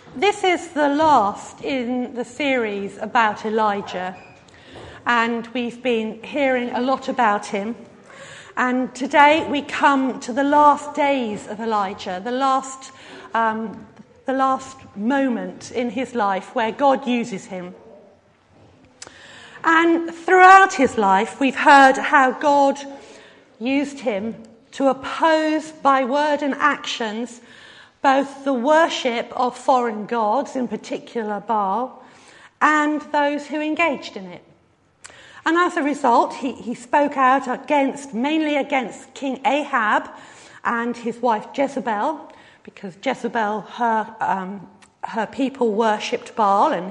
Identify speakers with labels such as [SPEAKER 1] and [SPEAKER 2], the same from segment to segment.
[SPEAKER 1] This is the last in the series about Elijah, and we've been hearing a lot about him. And today we come to the last days of Elijah, the last moment in his life where God uses him. And throughout his life, we've heard how God used him to oppose by word and actions both the worship of foreign gods, in particular Baal, and those who engaged in it. And as a result, he spoke out mainly against King Ahab and his wife Jezebel, because Jezebel, her people worshipped Baal, and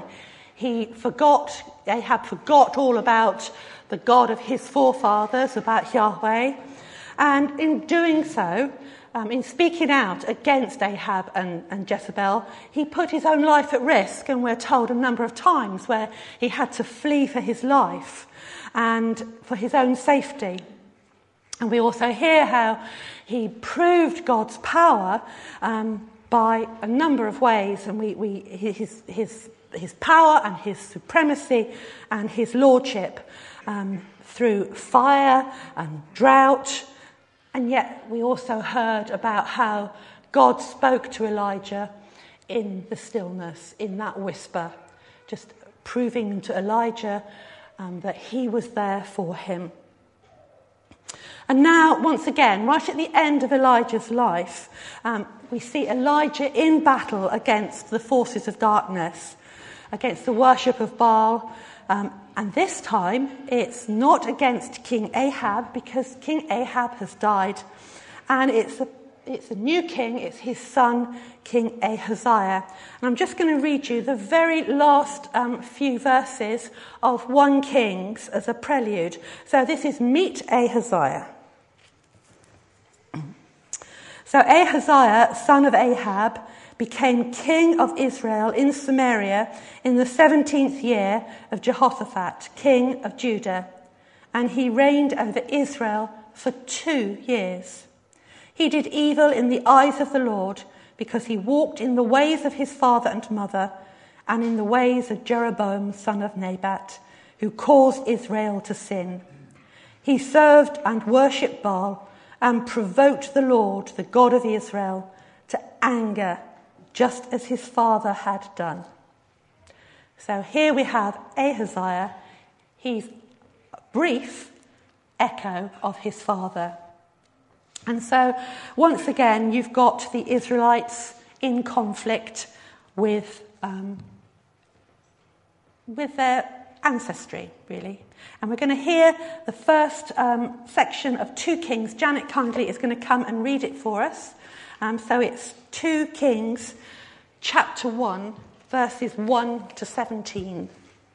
[SPEAKER 1] Ahab forgot all about the God of his forefathers, about Yahweh. And in doing so, in speaking out against Ahab and Jezebel, he put his own life at risk, and we're told a number of times where he had to flee for his life and for his own safety. And we also hear how he proved God's power by a number of ways, and his power and his supremacy and his lordship through fire and drought. And yet we also heard about how God spoke to Elijah in the stillness, in that whisper, just proving to Elijah that he was there for him. And now, once again, right at the end of Elijah's life, we see Elijah in battle against the forces of darkness, against the worship of Baal. And this time, it's not against King Ahab, because King Ahab has died. And it's a new king, it's his son, King Ahaziah. And I'm just going to read you the very last few verses of 1 Kings as a prelude. So this is Meet Ahaziah. So Ahaziah, son of Ahab, became king of Israel in Samaria in the 17th year of Jehoshaphat, king of Judah, and he reigned over Israel for 2 years. He did evil in the eyes of the Lord, because he walked in the ways of his father and mother, and in the ways of Jeroboam, son of Nebat, who caused Israel to sin. He served and worshipped Baal, and provoked the Lord, the God of Israel, to anger, just as his father had done. So here we have Ahaziah. He's a brief echo of his father. And so, once again, you've got the Israelites in conflict with their ancestry, really. And we're going to hear the first section of 2 Kings. Janet kindly is going to come and read it for us. So it's 2 Kings, chapter 1, verses 1 to 17.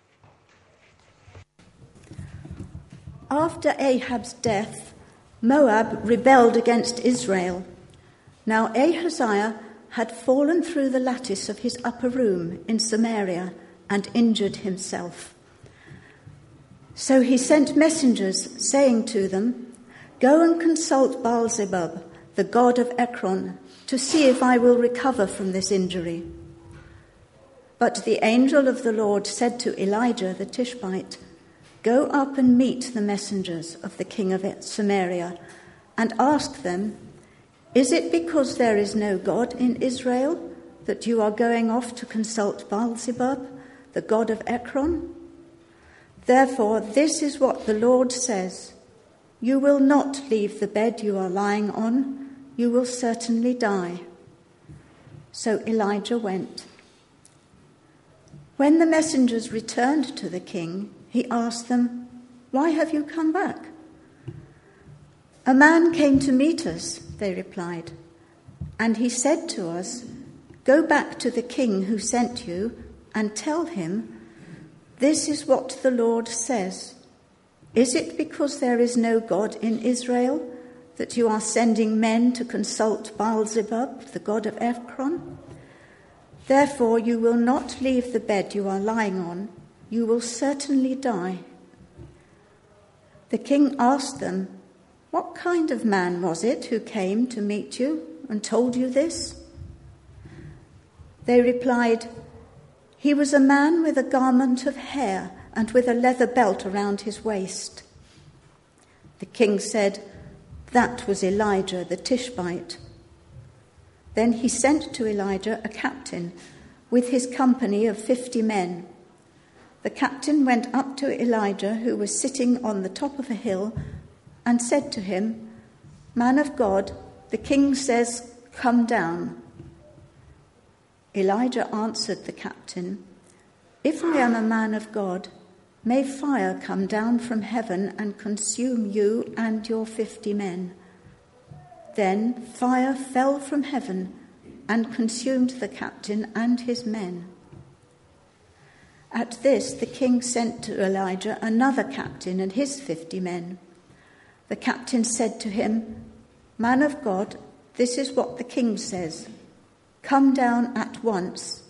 [SPEAKER 2] After Ahab's death, Moab rebelled against Israel. Now Ahaziah had fallen through the lattice of his upper room in Samaria and injured himself. So he sent messengers, saying to them, "Go and consult Baal-zebub, the god of Ekron, to see if I will recover from this injury." But the angel of the Lord said to Elijah the Tishbite, "Go up and meet the messengers of the king of Samaria, and ask them, 'Is it because there is no God in Israel that you are going off to consult Baal-zebub, the god of Ekron? Therefore, this is what the Lord says: You will not leave the bed you are lying on. You will certainly die.'" So Elijah went. When the messengers returned to the king, he asked them, "Why have you come back?" "A man came to meet us," they replied, "and he said to us, 'Go back to the king who sent you and tell him, this is what the Lord says. Is it because there is no God in Israel that you are sending men to consult Baal-zebub, the god of Ekron? Therefore you will not leave the bed you are lying on. You will certainly die.' The king asked them, 'What kind of man was it who came to meet you and told you this?' They replied, "He was a man with a garment of hair and with a leather belt around his waist." The king said, "That was Elijah the Tishbite." Then he sent to Elijah a captain with his company of 50 men. The captain went up to Elijah, who was sitting on the top of a hill, and said to him, "Man of God, the king says, 'Come down.'" Elijah answered the captain, "If I am a man of God, may fire come down from heaven and consume you and your 50 men." Then fire fell from heaven and consumed the captain and his men. At this, the king sent to Elijah another captain and his 50 men. The captain said to him, "Man of God, this is what the king says. Come down at once."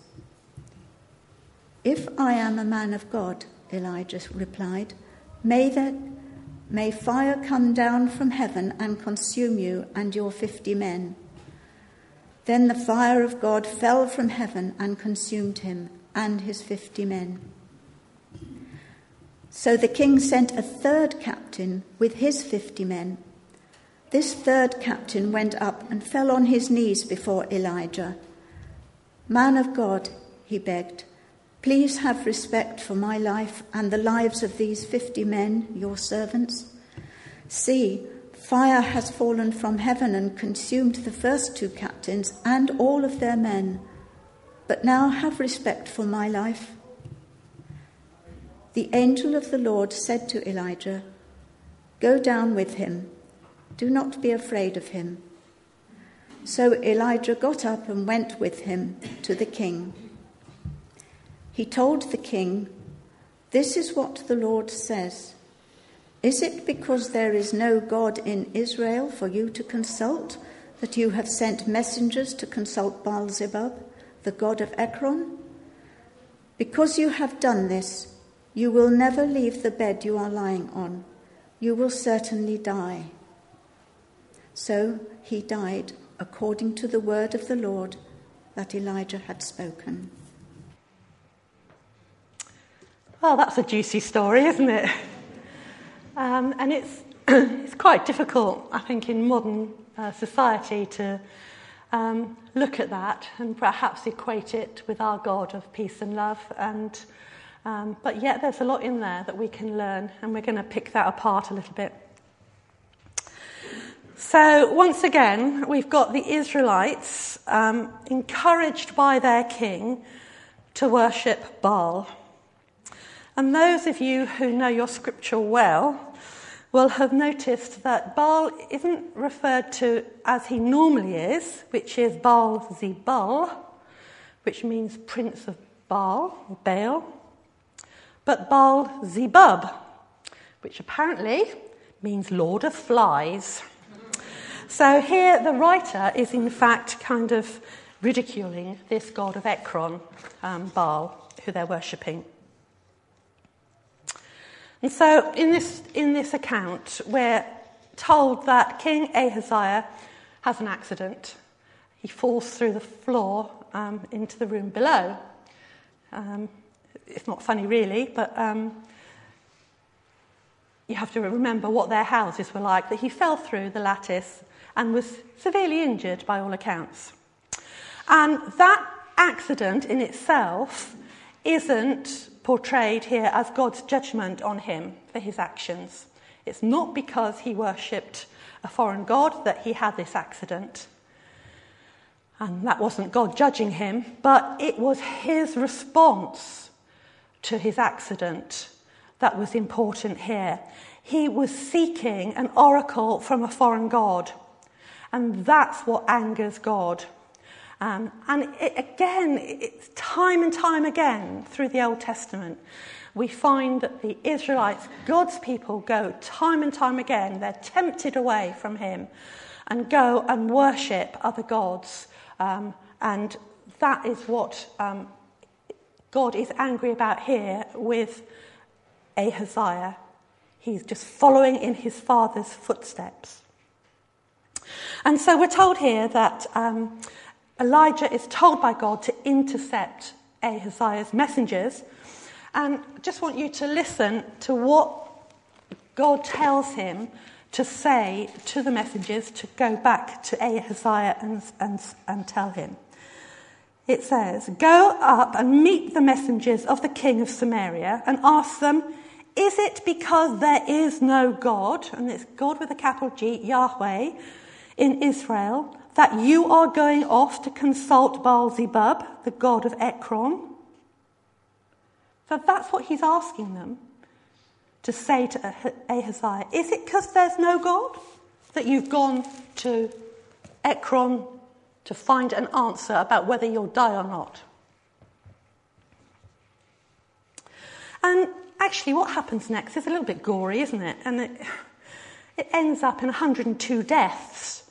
[SPEAKER 2] "If I am a man of God," Elijah replied, may fire come down from heaven and consume you and your 50 men." Then the fire of God fell from heaven and consumed him and his 50 men. So the king sent a third captain with his 50 men. This third captain went up and fell on his knees before Elijah. "Man of God," he begged, "please have respect for my life and the lives of these 50 men, your servants. See, fire has fallen from heaven and consumed the first 2 captains and all of their men. But now have respect for my life." The angel of the Lord said to Elijah, "Go down with him. Do not be afraid of him." So Elijah got up and went with him to the king. He told the king, "This is what the Lord says. Is it because there is no God in Israel for you to consult that you have sent messengers to consult Baal-zebub, the god of Ekron? Because you have done this, you will never leave the bed you are lying on. You will certainly die." So he died according to the word of the Lord that Elijah had spoken.
[SPEAKER 1] Well, that's a juicy story, isn't it? And it's quite difficult, I think, in modern society to look at that and perhaps equate it with our God of peace and love. But yet there's a lot in there that we can learn, and we're going to pick that apart a little bit. So once again, we've got the Israelites encouraged by their king to worship Baal. And those of you who know your scripture well will have noticed that Baal isn't referred to as he normally is, which is Baal-zebul, which means prince of Baal, or Baal, but Baal-zebub, which apparently means lord of flies. So here the writer is in fact kind of ridiculing this god of Ekron, Baal, who they're worshipping. And so in this account, we're told that King Ahaziah has an accident. He falls through the floor into the room below. It's not funny really, but you have to remember what their houses were like, that he fell through the lattice and was severely injured by all accounts. And that accident in itself isn't portrayed here as God's judgment on him for his actions. It's not because he worshipped a foreign god that he had this accident. And that wasn't God judging him, but it was his response to his accident that was important here. He was seeking an oracle from a foreign god, and that's what angers God. And it's time and time again through the Old Testament, we find that the Israelites, God's people, go time and time again. They're tempted away from him and go and worship other gods. And that is what God is angry about here with Ahaziah. He's just following in his father's footsteps. And so we're told here that Elijah is told by God to intercept Ahaziah's messengers. And I just want you to listen to what God tells him to say to the messengers to go back to Ahaziah and tell him. It says, "Go up and meet the messengers of the king of Samaria and ask them, is it because there is no God," and it's God with a capital G, Yahweh, "in Israel, that you are going off to consult Baal-zebub, the god of Ekron?" So that's what he's asking them to say to Ahaziah. Is it because there's no God that you've gone to Ekron to find an answer about whether you'll die or not? And actually what happens next is a little bit gory, isn't it? And it ends up in 102 deaths.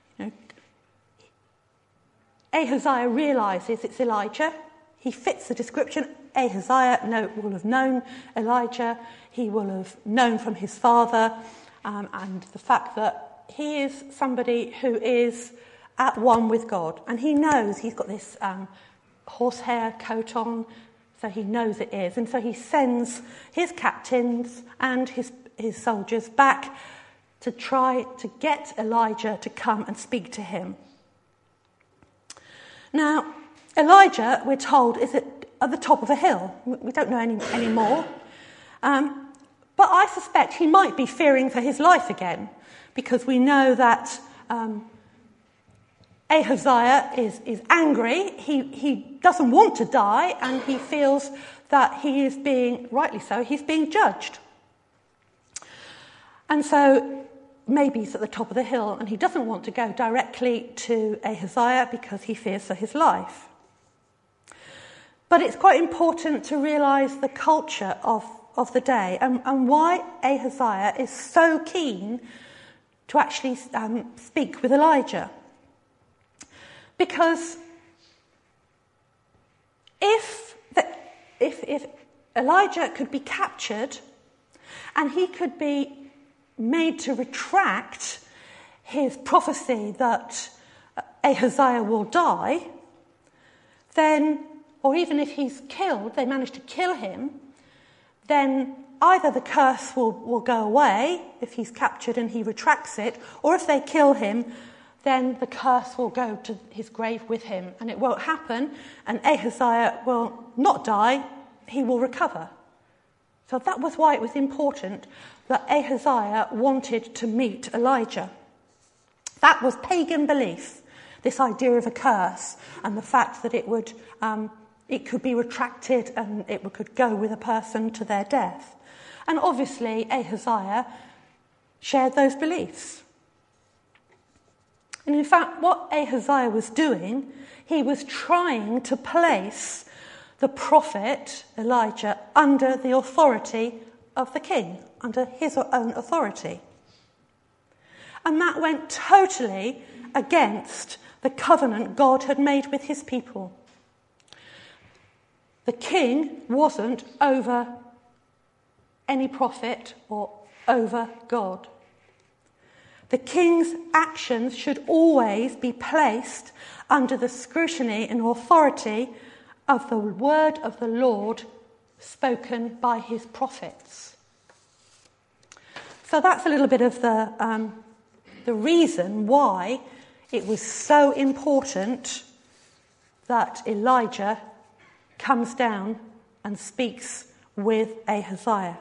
[SPEAKER 1] Ahaziah realises it's Elijah. He fits the description. Ahaziah will have known Elijah. He will have known from his father, and the fact that he is somebody who is at one with God. And he knows he's got this horsehair coat on, so he knows it is. And so he sends his captains and his soldiers back to try to get Elijah to come and speak to him. Now, Elijah, we're told, is at the top of a hill. We don't know any more. But I suspect he might be fearing for his life again, because we know that Ahaziah is angry. He doesn't want to die, and he feels that he is being, rightly so, he's being judged. And so maybe he's at the top of the hill, and he doesn't want to go directly to Ahaziah because he fears for his life. But it's quite important to realise the culture of the day and why Ahaziah is so keen to actually speak with Elijah. Because if Elijah could be captured and he could be made to retract his prophecy that Ahaziah will die, then, or even if he's killed, they manage to kill him, then either the curse will go away if he's captured and he retracts it, or if they kill him, then the curse will go to his grave with him, and it won't happen, and Ahaziah will not die, he will recover. So that was why it was important that Ahaziah wanted to meet Elijah. That was pagan belief, this idea of a curse, and the fact that it could be retracted and it could go with a person to their death. And obviously Ahaziah shared those beliefs. And in fact, what Ahaziah was doing, he was trying to place the prophet Elijah under the authority of the king, under his own authority. And that went totally against the covenant God had made with his people. The king wasn't over any prophet or over God. The king's actions should always be placed under the scrutiny and authority of the word of the Lord spoken by his prophets. So that's a little bit of the reason why it was so important that Elijah comes down and speaks with Ahaziah.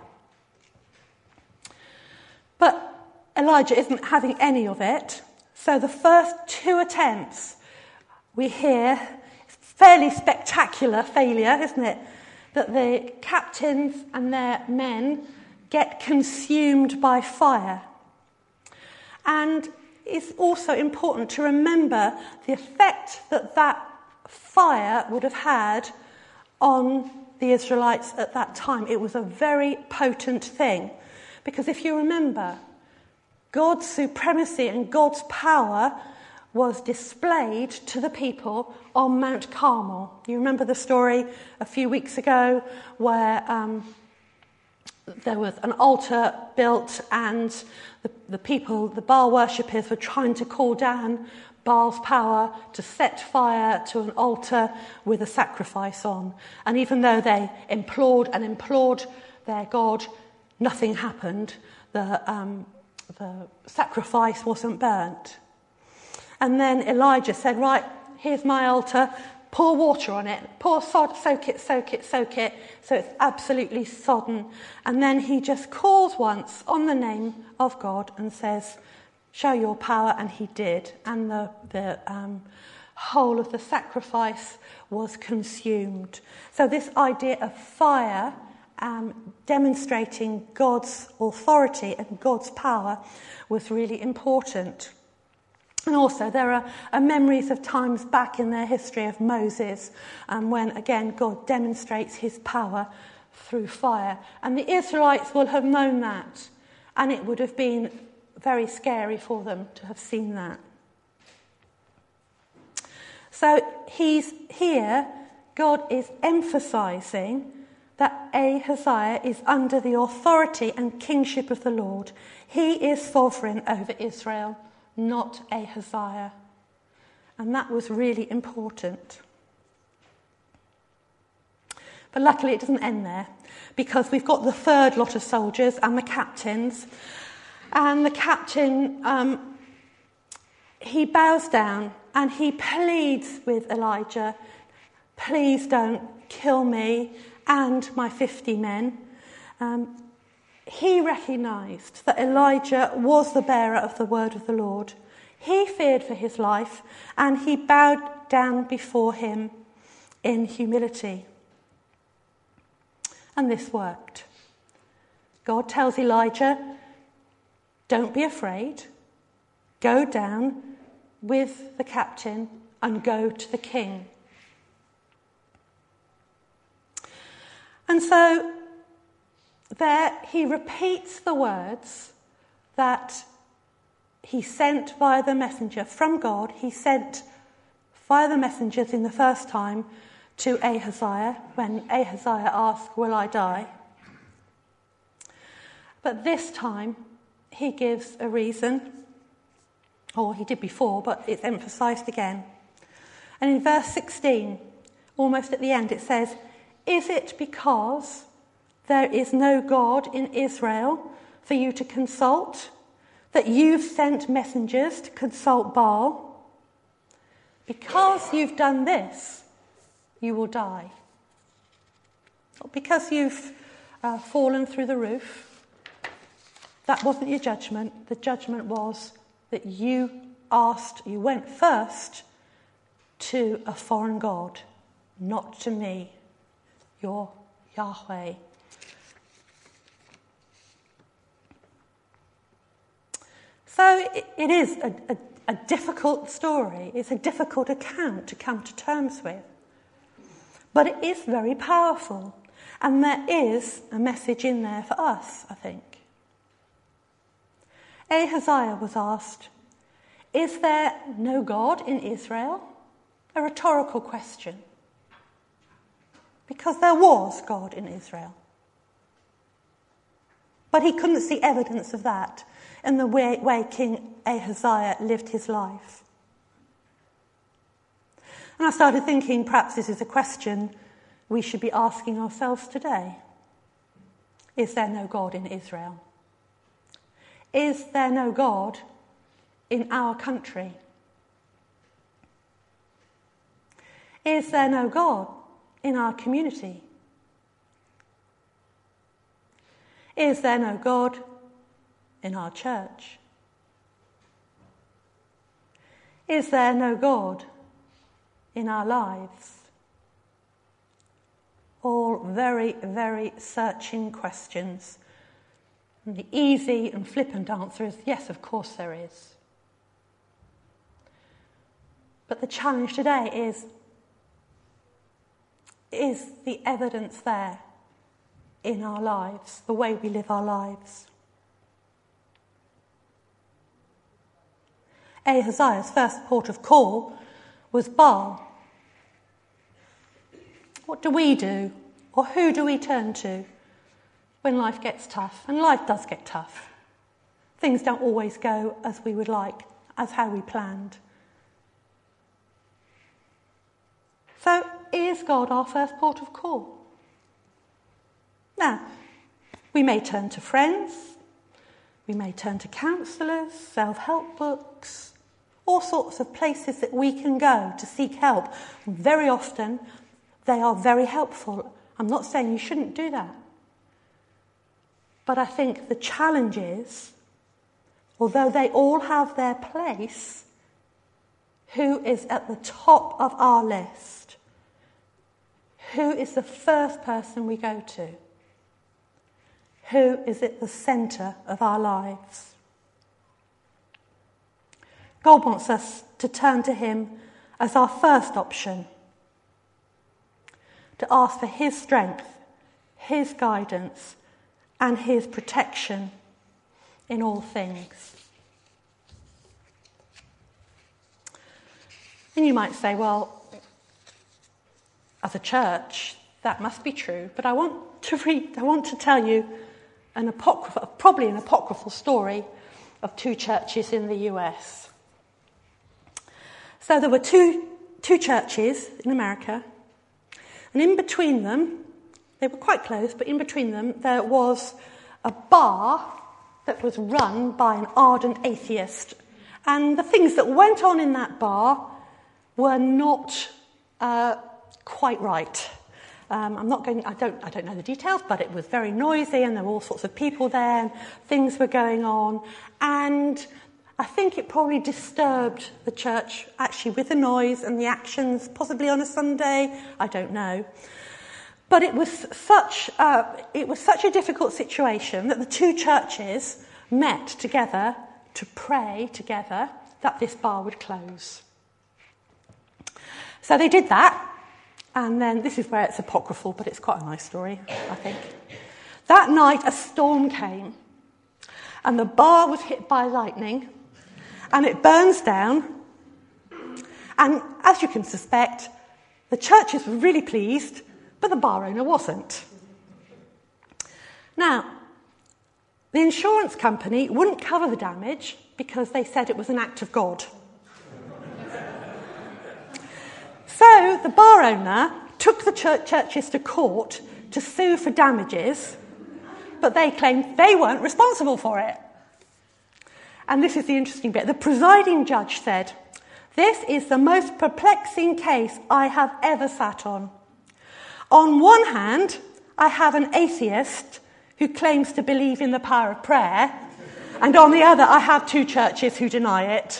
[SPEAKER 1] But Elijah isn't having any of it. So the first 2 attempts we hear, fairly spectacular failure, isn't it? That the captains and their men get consumed by fire. And it's also important to remember the effect that fire would have had on the Israelites at that time. It was a very potent thing. Because if you remember, God's supremacy and God's power was displayed to the people on Mount Carmel. You remember the story a few weeks ago where there was an altar built and the people, the Baal worshippers, were trying to call down Baal's power to set fire to an altar with a sacrifice on. And even though they implored their God, nothing happened. The sacrifice wasn't burnt. And then Elijah said, right, here's my altar, pour water on it, pour sod, soak it, so it's absolutely sodden. And then he just calls once on the name of God and says, show your power, and he did. And the whole of the sacrifice was consumed. So this idea of fire demonstrating God's authority and God's power was really important. And also there are memories of times back in their history of Moses, when again God demonstrates his power through fire. And the Israelites will have known that, and it would have been very scary for them to have seen that. So God is emphasising that Ahaziah is under the authority and kingship of the Lord. He is sovereign over Israel, not Ahaziah. And that was really important. But luckily it doesn't end there, because we've got the third lot of soldiers and the captains. And the captain, he bows down and he pleads with Elijah, please don't kill me and my 50 men. He recognised that Elijah was the bearer of the word of the Lord. He feared for his life, and he bowed down before him in humility. And this worked. God tells Elijah, don't be afraid. Go down with the captain and go to the king. And so there he repeats the words that he sent via the messenger from God. He sent via the messengers in the first time to Ahaziah, when Ahaziah asked, will I die? But this time he gives a reason, or he did before, but it's emphasised again. And in verse 16, almost at the end, it says, is it because there is no God in Israel for you to consult, that you've sent messengers to consult Baal? Because you've done this, you will die. Not because you've fallen through the roof. That wasn't your judgment. The judgment was that you went first to a foreign God, not to me, your Yahweh. So it is a difficult story. It's a difficult account to come to terms with. But it is very powerful. And there is a message in there for us, I think. Ahaziah was asked, is there no God in Israel? A rhetorical question. Because there was God in Israel. But he couldn't see evidence of that in the way King Ahaziah lived his life. And I started thinking perhaps this is a question we should be asking ourselves today. Is there no God in Israel? Is there no God in our country? Is there no God in our community? Is there no God in our church? Is there no God in our lives? All very, very searching questions. And the easy and flippant answer is yes, of course there is. But the challenge today is the evidence there in our lives, the way we live our lives? Ahaziah's first port of call was Baal. What do we do, or who do we turn to when life gets tough? And life does get tough. Things don't always go as we would like, as how we planned. So is God our first port of call? Now, we may turn to friends, we may turn to counsellors, self-help books, all sorts of places that we can go to seek help. And very often, they are very helpful. I'm not saying you shouldn't do that. But I think the challenge is, although they all have their place, who is at the top of our list? Who is the first person we go to? Who is at the centre of our lives? God wants us to turn to him as our first option, to ask for his strength, his guidance, and his protection in all things. And you might say, well, as a church, that must be true, but I want to tell you probably an apocryphal story of two churches in the US. So there were two churches in America, and in between them, they were quite close, but in between them there was a bar that was run by an ardent atheist. And the things that went on in that bar were not quite right. I don't know the details, but it was very noisy and there were all sorts of people there and things were going on. And I think it probably disturbed the church, actually, with the noise and the actions, possibly on a Sunday, I don't know. But it was such a difficult situation that the two churches met together to pray together that this bar would close. So they did that, and then this is where it's apocryphal, but it's quite a nice story, I think. That night a storm came, and the bar was hit by lightning, and it burns down, and as you can suspect, the churches were really pleased, but the bar owner wasn't. Now, the insurance company wouldn't cover the damage because they said it was an act of God. So the bar owner took the churches to court to sue for damages, but they claimed they weren't responsible for it. And this is the interesting bit. The presiding judge said, "This is the most perplexing case I have ever sat on. On one hand, I have an atheist who claims to believe in the power of prayer, and on the other, I have two churches who deny it."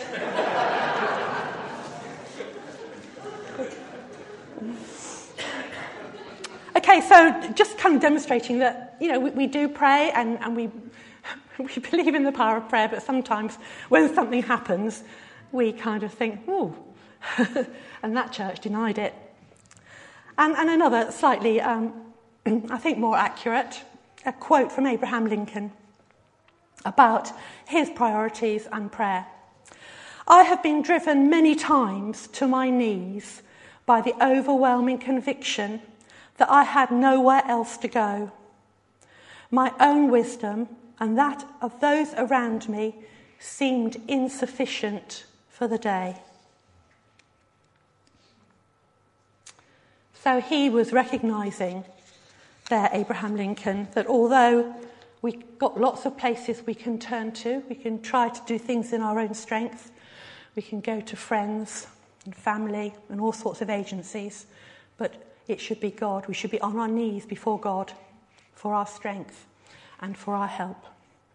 [SPEAKER 1] Okay, so just kind of demonstrating that, we do pray and we believe in the power of prayer, but sometimes when something happens, we kind of think, ooh, and that church denied it. And another slightly, I think more accurate, a quote from Abraham Lincoln about his priorities and prayer. "I have been driven many times to my knees by the overwhelming conviction that I had nowhere else to go. My own wisdom and that of those around me seemed insufficient for the day." So he was recognising there, Abraham Lincoln, that although we've got lots of places we can turn to, we can try to do things in our own strength, we can go to friends and family and all sorts of agencies, but it should be God. We should be on our knees before God for our strength and for our help.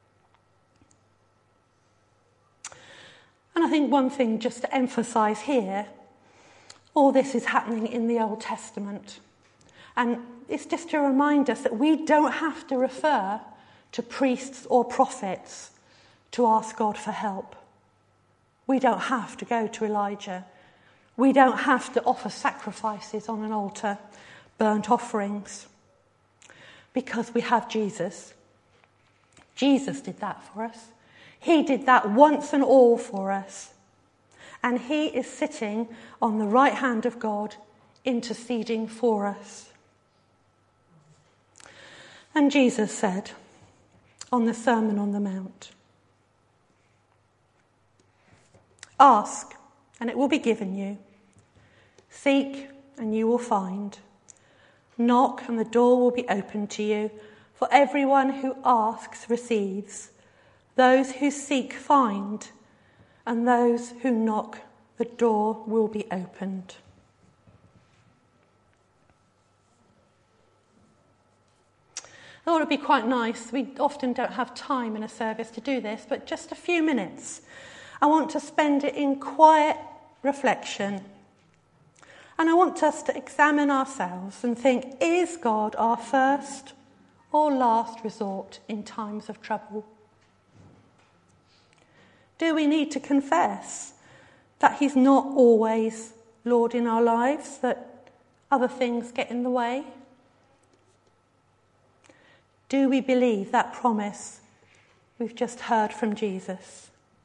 [SPEAKER 1] And I think one thing just to emphasise here, all this is happening in the Old Testament. And it's just to remind us that we don't have to refer to priests or prophets to ask God for help. We don't have to go to Elijah. We don't have to offer sacrifices on an altar, burnt offerings, because we have Jesus. Jesus did that for us. He did that once and all for us. And he is sitting on the right hand of God, interceding for us. And Jesus said on the Sermon on the Mount, "Ask, and it will be given you. Seek, and you will find. Knock and the door will be opened to you. For everyone who asks receives. Those who seek find. And those who knock, the door will be opened. I thought it would be quite nice. We often don't have time in a service to do this, but just a few minutes. I want to spend it in quiet reflection. And I want us to examine ourselves and think, is God our first or last resort in times of trouble? Do we need to confess that he's not always Lord in our lives, that other things get in the way? Do we believe that promise we've just heard from Jesus?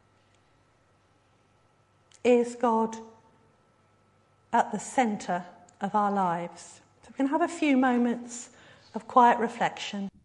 [SPEAKER 1] Is God at the centre of our lives? So we can have a few moments of quiet reflection.